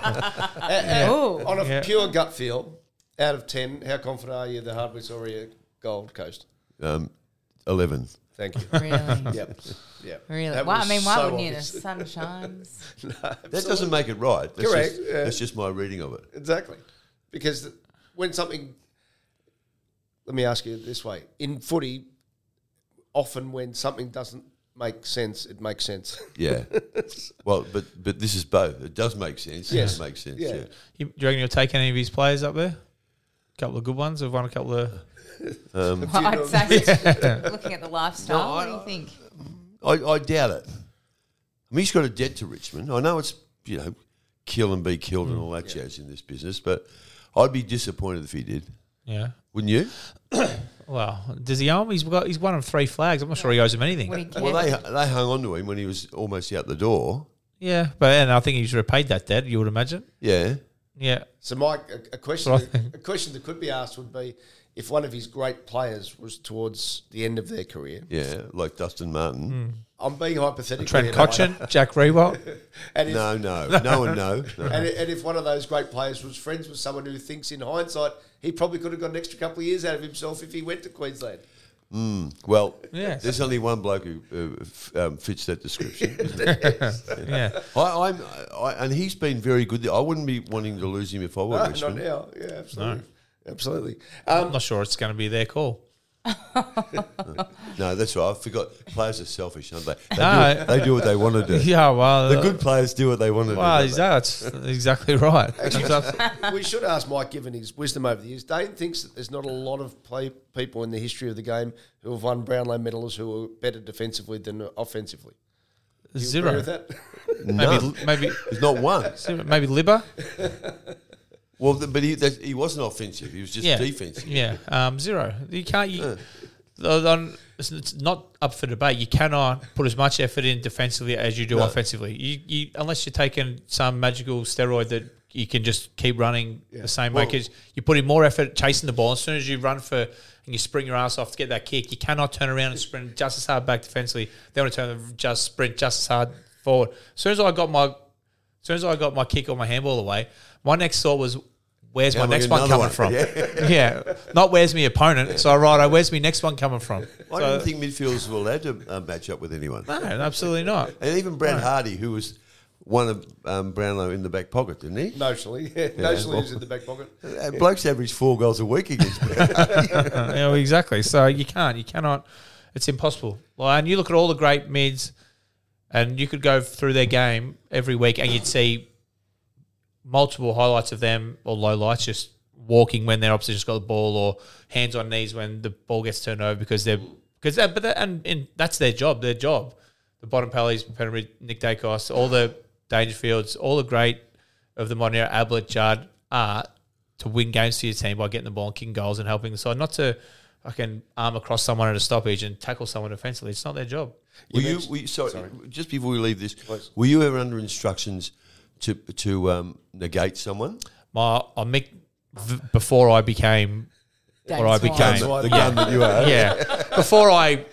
a pure gut feel, out of 10, how confident are you the Hard Victoria Gold Coast? 11. Thank you. Really? Yep. Really? That Well, I was mean, why so wouldn't you? The obvious. sun shines. That doesn't make it right. That's Correct. Just, That's just my reading of it. Exactly. Because when something... Let me ask you this way. In footy, often when something doesn't make sense, it makes sense. Yeah. Well, but this is both. It does make sense. Yes. It makes sense. Yeah. Yeah. Do you reckon you'll take any of his players up there? A couple of good ones. Have won a couple of. Exactly. Looking at the lifestyle, what do you think? I doubt it. I mean, he's got a debt to Richmond. I know it's, kill and be killed and all that jazz in this business, but I'd be disappointed if he did. Yeah. Wouldn't you? Well, does he owe him? He's won him 3 flags. I'm not sure he owes him anything. Well, they hung on to him when he was almost out the door. Yeah, and I think he's repaid that debt, you would imagine. Yeah. Yeah. So, Mike, a question that could be asked would be, if one of his great players was towards the end of their career. Yeah, like Dustin Martin. I'm being hypothetical. Trent Cotchin, Jack Rewalt. No. No one no. And if one of those great players was friends with someone who thinks in hindsight he probably could have got an extra couple of years out of himself if he went to Queensland. Well, Yes. there's only one bloke who fits that description. Isn't it? Yeah. And he's been very good. I wouldn't be wanting to lose him if I were Not Richmond. now. Yeah, absolutely. Absolutely. I'm not sure it's going to be their call. No, that's right. I forgot. Players are selfish, aren't they? No. They do what they want to do. Yeah, well... The good players do what they want to do. don't they? That's exactly right. We should ask Mike, given his wisdom over the years. Dane thinks that there's not a lot of people in the history of the game who have won Brownlow medals who are better defensively than offensively. Do you Zero. agree with that? No. Maybe There's not one. maybe Libba. Well, but he wasn't offensive. He was just defensive. Yeah, 0. You can't. It's not up for debate. You cannot put as much effort in defensively as you do offensively. You unless you're taking some magical steroid that you can just keep running the same way. Because you put in more effort chasing the ball. As soon as you run for and you spring your ass off to get that kick, you cannot turn around and sprint just as hard back defensively. Then sprint just as hard forward. As soon as I got my kick or my handball away, my next thought was, where's my next one coming from? Yeah. Not where's my opponent. So, where's my next one coming from? I don't think midfielders were allowed to match up with anyone. No, absolutely not. And even Brad Hardy, who was one of Brownlow in the back pocket, didn't he? Notionally. Notionally he was in the back pocket. Blokes average 4 goals a week against Brownlow. Yeah, exactly. So you cannot. It's impossible. And you look at all the great mids, and you could go through their game every week, and you'd see multiple highlights of them, or lowlights, just walking when their opposition's got the ball, or hands on knees when the ball gets turned over that's their job. Their job. The Bontempellis, Penrith, Nick Dacos, all the Dangerfields, all the great of the modern era, Ablett, Judd, are to win games for your team by getting the ball and kicking goals and helping the side, not to arm across someone at a stoppage and tackle someone defensively. It's not their job. Sorry, just before we leave this, Please. were you ever under instructions to negate someone? Before I became what I became. The gun that you are. Yeah. Before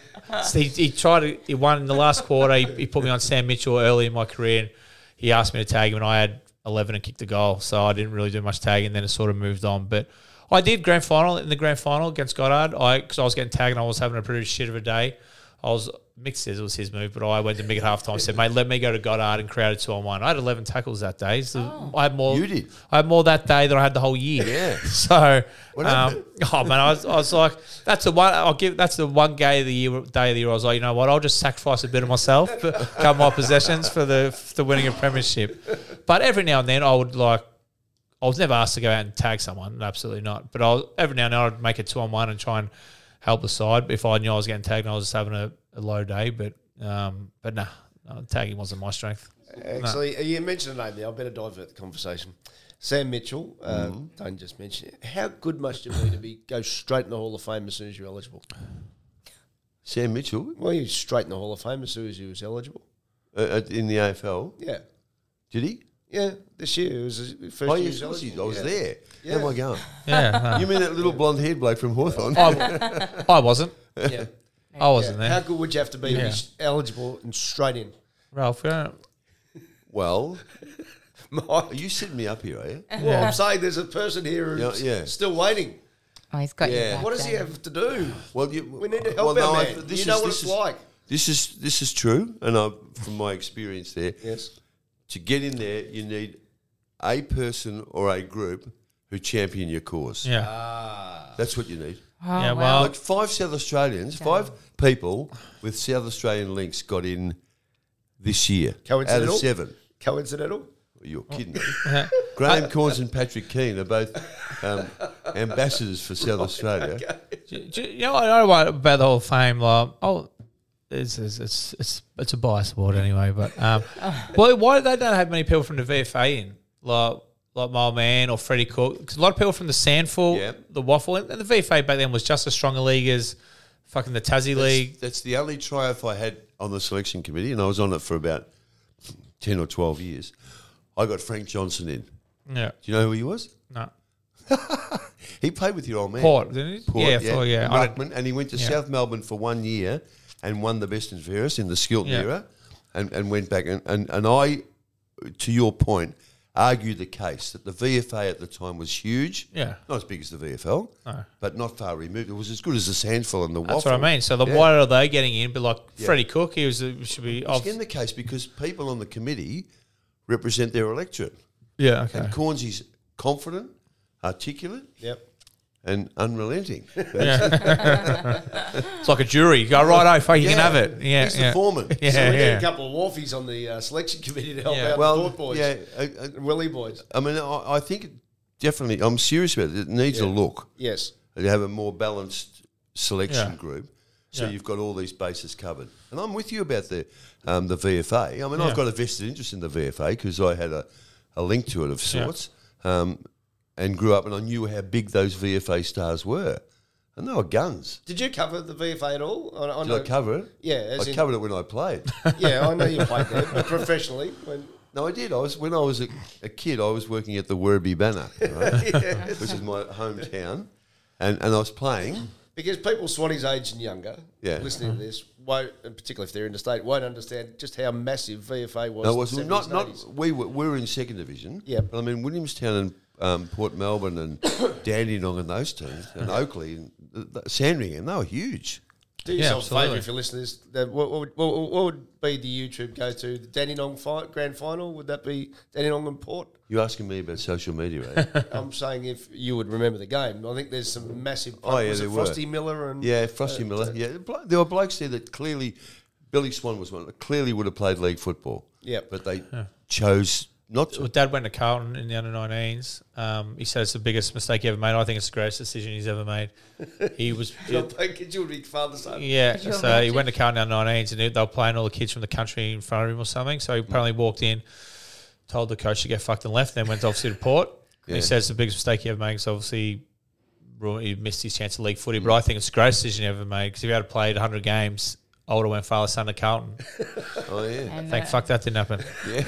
he won in the last quarter. He put me on Sam Mitchell early in my career, and he asked me to tag him, and I had 11 and kicked the goal, so I didn't really do much tagging, and then it sort of moved on. But I did in the grand final against Goddard, because I was getting tagged and I was having a pretty shit of a day. Mick says it was his move, but I went to Mick at halftime and said, mate, let me go to Goddard and create a 2-on-1. I had 11 tackles that day. So I had more. You did? I had more that day than I had the whole year. Yeah. So, I was like, that's the one day of the year I was like, you know what, I'll just sacrifice a bit of myself, cut my possessions for the winning a premiership. But every now and then I was never asked to go out and tag someone, absolutely not. But every now and then I'd make a 2-on-1 and try and help the side if I knew I was getting tagged and I was just having a low day. But nah, tagging wasn't my strength. Actually, you mentioned a name there. I better divert the conversation. Sam Mitchell, don't just mention it. How good must you be to go straight in the Hall of Fame as soon as you're eligible? Sam Mitchell? Well, he's straight in the Hall of Fame as soon as he was eligible. In the AFL? Yeah. Did he? Yeah, this year. It was his first year. Yes, I was there. Yeah. How am I going? Yeah. You mean that little blonde-haired bloke from Hawthorn? I wasn't. Yeah. I wasn't there. How good would you have to be to be eligible and straight in? Ralph, Well, are you setting me up here, are you? Well, I'm saying there's a person here who's still waiting. Oh, he's got you back, What does he have to do? Well, we need to help our man. You know what it's like. This is true, and from my experience there, yes, to get in there, you need a person or a group who champion your cause. Yeah, that's what you need. Oh, yeah, well, like 5 South Australians, 5 people with South Australian links got in this year. Coincidental? Out of 7. Coincidental? You're kidding me. Graham Corns and Patrick Keane are both ambassadors for South Australia. You know what I know about the Hall of Fame? Like, it's a biased award anyway. But why they don't have many people from the VFA in, like my old man or Freddie Cook? Because a lot of people from the Sandful, the Waffle, and the VFA back then was just as strong a league as fucking the Tassie League. That's the only triumph I had on the selection committee, and I was on it for about 10 or 12 years. I got Frank Johnson in. Yeah. Do you know who he was? No. He played with your old man. Port, didn't he? Port, yeah. Ruckman, and he went to South Melbourne for 1 year and won the best and fairest in the Skilton era and went back. And I, to your point, argued the case that the VFA at the time was huge. Yeah. Not as big as the VFL, but not far removed. It was as good as the Sandful and the Waffle. That's what I mean. So why are they getting in? But like Freddie Cook, he should be... It's again the case because people on the committee represent their electorate. Yeah, okay. And Cornsy's confident, articulate, and unrelenting. It's like a jury. You go, righto, you can have it. Yeah, he's the foreman. So we need a couple of Wharfies on the selection committee to help out the Thought boys. Willie boys. I mean, I think definitely, I'm serious about it. It needs a look. Yes. You have a more balanced selection group. So you've got all these bases covered. And I'm with you about the VFA. I mean, I've got a vested interest in the VFA because I had a link to it of sorts and grew up and I knew how big those VFA stars were. And they were guns. Did you cover the VFA at all? Did I cover it? Yeah. I covered it when I played. Yeah, I know you played there, but professionally. No, I did. When I was a kid, I was working at the Werribee Banner, right? Which is my hometown. And I was playing... Because people Swanee's age and younger, listening to this, won't, and particularly if they're interstate, won't understand just how massive VFA was. No, it was not. We were in second division. Yeah, but I mean Williamstown and Port Melbourne and Dandenong and those teams and Oakley and Sandringham, they were huge. Do yourself a favour if you're listening to this. What would be the YouTube go to? The Dandenong Grand Final? Would that be Dandenong and Port? You're asking me about social media, right? I'm saying if you would remember the game. I think there's some massive... there were. Frosty Miller and... Yeah, Frosty Miller. Yeah, there were blokes there that clearly... Billy Swan was one that clearly would have played league football. Yeah. But they chose not to. Well, Dad went to Carlton in the under-19s. He said it's the biggest mistake he ever made. I think it's the greatest decision he's ever made. He was... Could you be father-son? Yeah, so he went to Carlton under-19s and they were playing all the kids from the country in front of him or something. So he apparently walked in, told the coach to get fucked and left, then went obviously to Port. And he says it's the biggest mistake he ever made because obviously he missed his chance of league footy. But I think it's the greatest decision he ever made because if he had played 100 games, I would have went father son to Carlton. Oh yeah, and thank fuck that didn't happen.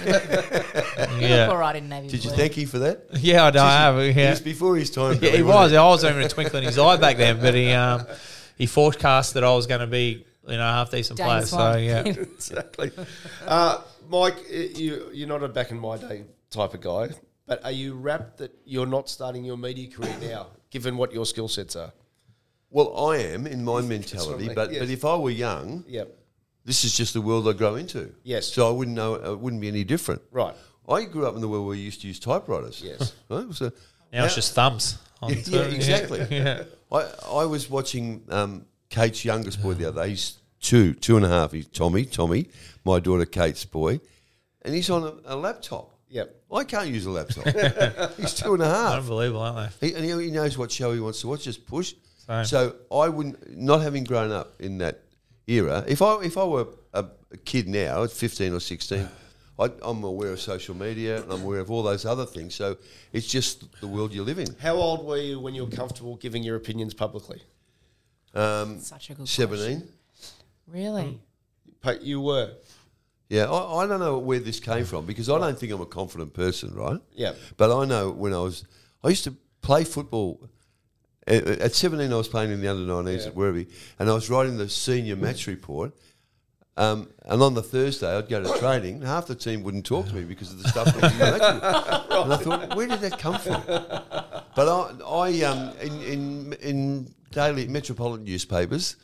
Yeah, all right in Navy. Did you thank him for that? Yeah, I have. Yeah, he was before his time. Yeah, he was. I was even a twinkle in his eye back then, but he forecast that I was going to be half decent player. So yeah, exactly. Mike, you're not a back in my day type of guy, but are you rapt that you're not starting your media career now, given what your skill sets are? Well, I am in my mentality, but if I were young, this is just the world I grow into. Yes. So I wouldn't know. It wouldn't be any different. Right. I grew up in the world where we used to use typewriters. Yes. Right? So now it's just thumbs. Yeah, exactly. Yeah. I was watching Kate's youngest boy the other day. He's two and a half. He's Tommy, my daughter Kate's boy, and he's on a laptop. Yep. I can't use a laptop. He's 2.5. Unbelievable, aren't they? He knows what show he wants to watch. Just push. Same. So I wouldn't, not having grown up in that era, if I were a kid now at 15 or 16, I'm aware of social media and I'm aware of all those other things. So it's just the world you live in. How old were you when you were comfortable giving your opinions publicly? Such a good 17. question. Really? But you were. Yeah, I don't know where this came from because I don't think I'm a confident person, right? Yeah. But I know when I used to play football. At 17, I was playing in the under-19s at Werribee, and I was writing the senior match report, And on the Thursday, I'd go to training, and half the team wouldn't talk to me because of the stuff that we were making. And I thought, where did that come from? But I in daily metropolitan newspapers,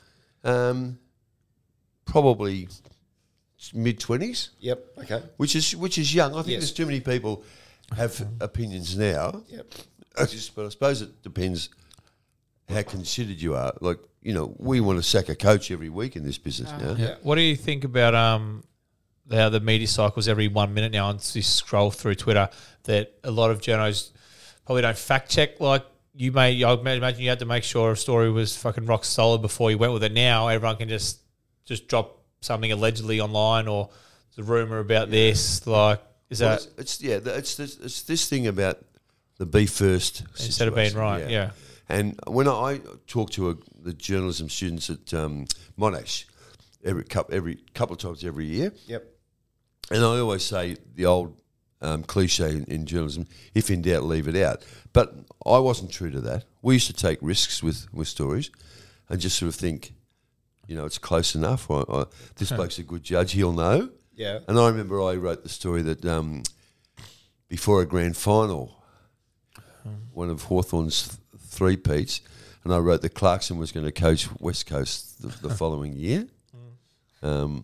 probably mid-20s. Yep. Okay. Which is young. I think there's too many people have opinions now. Yep. But I suppose it depends how considered you are. Like, we want to sack a coach every week in this business now. Yeah. What do you think about how the media cycles every 1 minute now, and you scroll through Twitter, that a lot of journos probably don't fact check like you may. I imagine you had to make sure a story was fucking rock solid before you went with it. Now everyone can just drop something allegedly online, or the rumor about this. Like, is that? It's this thing about the be first instead of being right. Yeah. And when I talk to the journalism students at Monash every couple of times every year, and I always say the old cliche in journalism: if in doubt, leave it out. But I wasn't true to that. We used to take risks with stories, and just sort of think, it's close enough. This bloke's a good judge; he'll know. Yeah. And I remember I wrote the story that before a grand final, one of Hawthorn's three-peats, and I wrote that Clarkson was going to coach West Coast the following year, and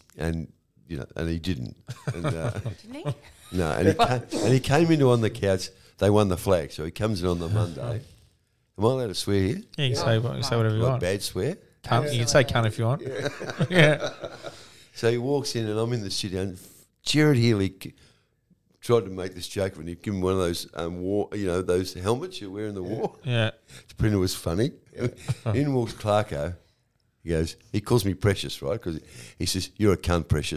he didn't. And, didn't he? No, and he came into on the couch. They won the flag, so he comes in on the Monday. Am I allowed to swear here? Yeah, you say whatever you want. Bad swear? Cunt. You can say cunt if you want. Yeah. So he walks in, and I'm in the studio, and Gerard Healy tried to make this joke when he give him one of those those helmets you wear in the war. Yeah. It was funny. In walks Clarko. He calls me Precious, right? Because he says, "You're a cunt, Precious."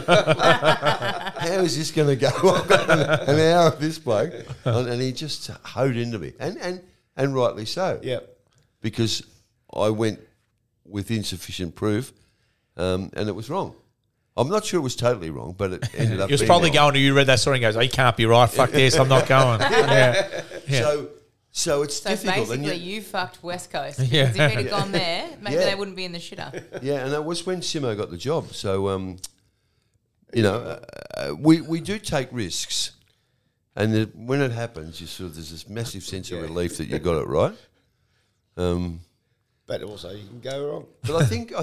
How is this going to go? I've got an hour of this bloke. And he just hoed into me. And rightly so. Yeah. Because I went with insufficient proof, and it was wrong. I'm not sure it was totally wrong, but it ended up He was being probably wrong. going to you, read that story and goes, "Oh, you can't be right, fuck this, I'm not going." Yeah. So it's difficult. Basically, you fucked West Coast. Yeah. Because if he'd have gone there, maybe they wouldn't be in the shitter. Yeah, and that was when Simo got the job. So, we do take risks, and when it happens, there's this massive sense of relief that you got it right. But also you can go wrong. But I think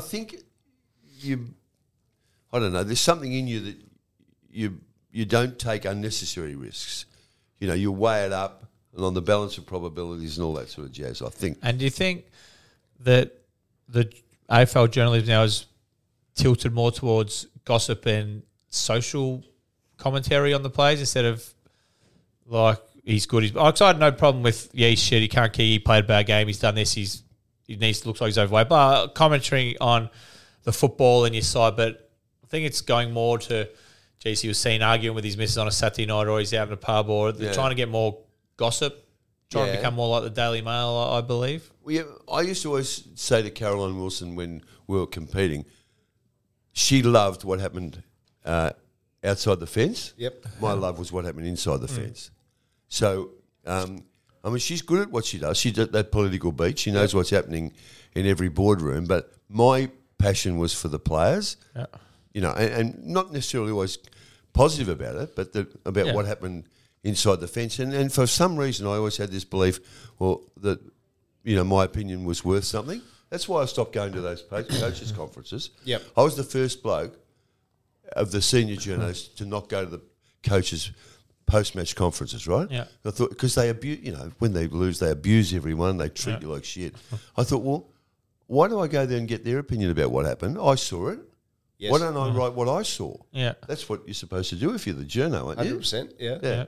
I don't know. There's something in you that you don't take unnecessary risks. You weigh it up and on the balance of probabilities and all that sort of jazz, I think. And do you think that the AFL journalism now is tilted more towards gossip and social commentary on the players instead of like he's good? I had no problem with he's shit, he can't key, he played a bad game, he's done this, he looks like he's overweight. But commentary on the football and your side, but I think it's going more to, geez, he was seen arguing with his missus on a Saturday night, or he's out in a pub, or they're trying to get more gossip, trying to become more like the Daily Mail, I believe. I used to always say to Caroline Wilson when we were competing, she loved what happened outside the fence. Yep. My love was what happened inside the fence. So, she's good at what she does. She did that political beat. She knows what's happening in every boardroom. But my passion was for the players, and not necessarily always positive about it, but about what happened inside the fence. And for some reason, I always had this belief, that my opinion was worth something. That's why I stopped going to those coaches' conferences. Yep. I was the first bloke of the senior journalists to not go to the coaches' post-match conferences, right? Yeah. I thought, because they abuse, when they lose, they abuse everyone. They treat you like shit. I thought, why do I go there and get their opinion about what happened? I saw it. Yes. Why don't I write what I saw? Yeah. That's what you're supposed to do if you're the journo, aren't you? 100%, yeah.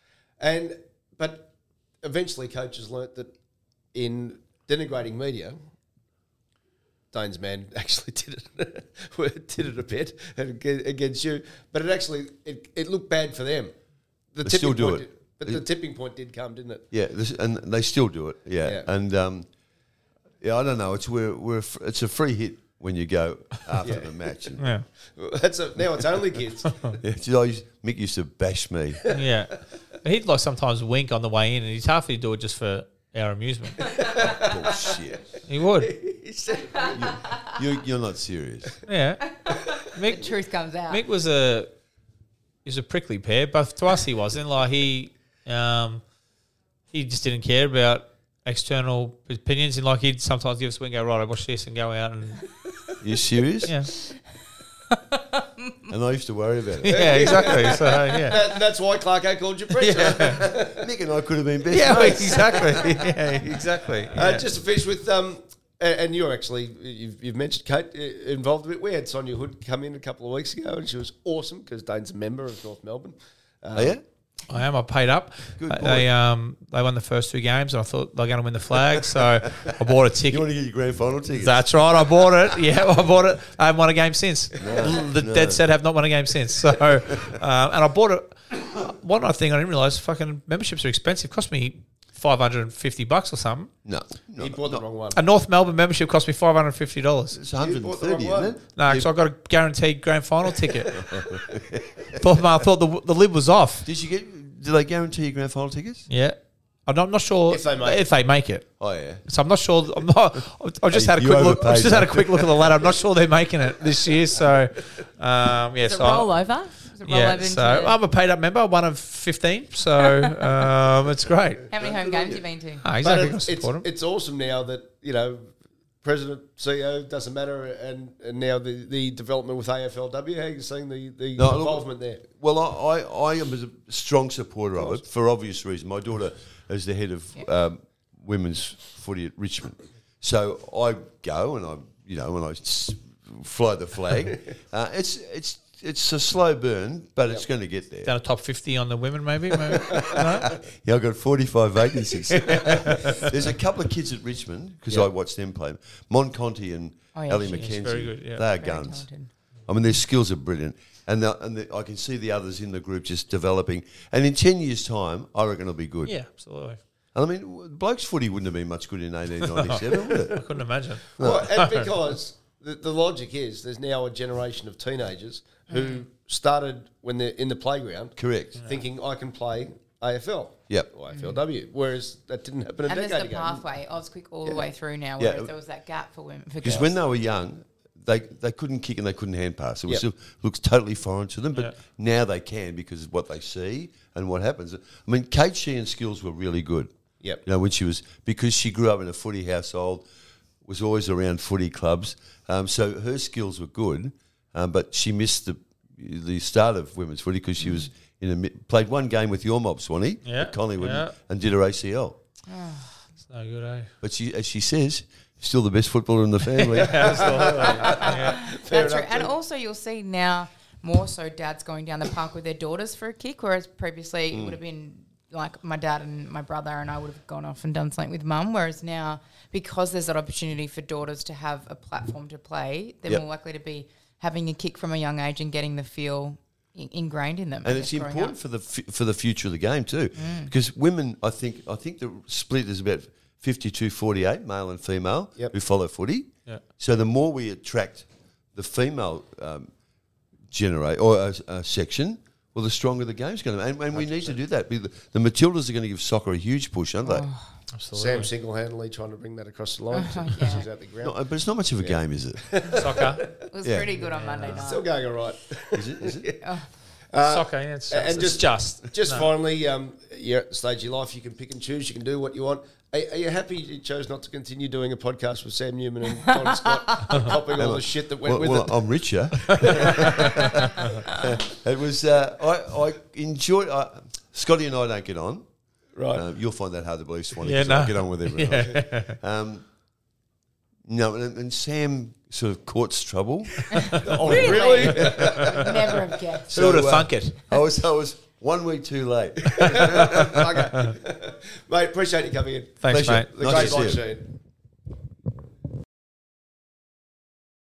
But eventually coaches learnt that in denigrating media, Dane's man actually did it a bit against you, but it looked bad for them. They still do it. But the tipping point did come, didn't it? Yeah, and they still do it. Yeah. And I don't know. It's a free hit when you go after the match. Yeah. Now it's only kids. Mick used to bash me. Yeah. He'd sometimes wink on the way in, and he'd half do it just for our amusement. Bullshit. He would. You're not serious. Yeah. the truth comes out. Mick was a prickly pear, but to us he wasn't. Like he just didn't care about external opinions, and like he'd sometimes give us a wink, go, right, I watch this, and go out and. You serious? Yeah. And I used to worry about it. Yeah, exactly. So yeah, that's why Clarko called you preacher. Nick and I could have been best yeah, mates. exactly. Yeah, exactly. Yeah. Just to finish with, and you're actually you've mentioned Kate involved a bit. We had Sonia Hood come in a couple of weeks ago, and she was awesome because Dane's a member of North Melbourne. Oh yeah. I am. I paid up. Good boy. They won the first 2 games, and I thought they were going to win the flag, so I bought a ticket. You want to get your grand final tickets? That's right. I bought it. Yeah, I bought it. I haven't won a game since. Dead set have not won a game since. So, and I bought it. One other thing I didn't realise, fucking memberships are expensive. It cost me $550 or something. No, You bought the wrong one. A North Melbourne membership cost me $550. It's 130, isn't it? No, because I got a guaranteed grand final ticket. I thought the lid was off. Did they guarantee you grand final tickets? Yeah. I'm not sure if they make it. Oh yeah. So I'm not sure. I've just had a quick look. I've just had a quick look at the ladder. I'm not sure they're making it this year. So yeah. Is it roll over? So I'm a paid up member, one of 15. So it's great. How many home games have you been to? Exactly. It's awesome now that President, CEO, doesn't matter, and now the development with AFLW. How are you seeing the involvement there? Well, I am a strong supporter of it for obvious reasons. My daughter is the head of women's footy at Richmond, so I go and I fly the flag. It's a slow burn, but it's going to get there. Down a top 50 on the women, maybe? No? Yeah, I've got 45 vacancies. There's a couple of kids at Richmond, because I watch them play. Mon Conti and Ellie McKenzie. Very good, yeah. They are Very guns. talented. I mean, their skills are brilliant. And I can see the others in the group just developing. And in 10 years' time, I reckon it'll be good. Yeah, absolutely. And I mean, blokes footy wouldn't have been much good in 1897, would I it? couldn't imagine. Well, and because the logic is there's now a generation of teenagers who started when they're in the playground. Correct. Thinking I can play AFL. Yep. Or AFLW. Whereas that didn't happen a And decade there's the ago. pathway, Ausquick all the way through now, Yeah. whereas there was that gap for women. Because when they were young, they couldn't kick and they couldn't hand pass. It looks totally foreign to them, but now they can because of what they see and what happens. I mean, Kate Sheehan's skills were really good. Yep. When because she grew up in a footy household, was always around footy clubs, so her skills were good, but she missed the start of women's footy because she was played one game with your mob, Swanee, at Collingwood, and did her ACL. It's no good, eh? But she, as she says, still the best footballer in the family. That's true. And also you'll see now more so dads going down the park with their daughters for a kick, whereas previously it would have been like my dad and my brother and I would have gone off and done something with mum, whereas now because there's that opportunity for daughters to have a platform to play, they're more likely to be having a kick from a young age and getting the feel ingrained in them. And it's important for the future of the game too, because women, I think the split is about 52-48, male and female, who follow footy. Yeah. So the more we attract the female section, well, the stronger the game's going to be. And we need to do that. The Matildas are going to give soccer a huge push, aren't they? Absolutely. Sam single-handedly trying to bring that across the line. She's out the ground. No, but it's not much of a game, is it? Soccer. It was pretty good on Monday night. Still going all right. Is it? Soccer, yeah. It's just. Finally, you're at the stage of your life, you can pick and choose, you can do what you want. Are you happy you chose not to continue doing a podcast with Sam Newman and Tony Scott, copying all the shit that went with it? I'm richer. It was. I enjoyed. Scotty and I don't get on. Right. You'll find that hard to believe, Swanee. Yeah, I get on with everyone else. No, and Sam sort of courts trouble. Oh, really? Never have guessed. Who would have thunk it? I was 1 week too late. Okay. Mate, appreciate you coming in. Thanks, Pleasure. mate. The Nice great to see live you. scene.